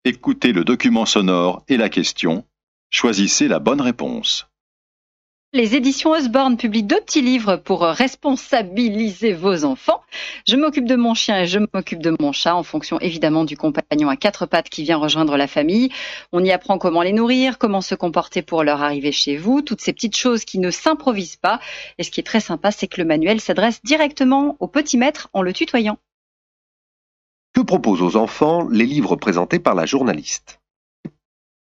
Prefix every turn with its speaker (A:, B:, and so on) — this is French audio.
A: Écoutez le document sonore et la question. Choisissez la bonne réponse.
B: Les éditions Usborne publient 2 petits livres pour responsabiliser vos enfants. Je m'occupe de mon chien et je m'occupe de mon chat, en fonction évidemment du compagnon à 4 pattes qui vient rejoindre la famille. On y apprend comment les nourrir, comment se comporter pour leur arrivée chez vous, toutes ces petites choses qui ne s'improvisent pas. Et ce qui est très sympa, c'est que le manuel s'adresse directement au petit maître en le tutoyant.
C: Que proposent aux enfants les livres présentés par la journaliste ?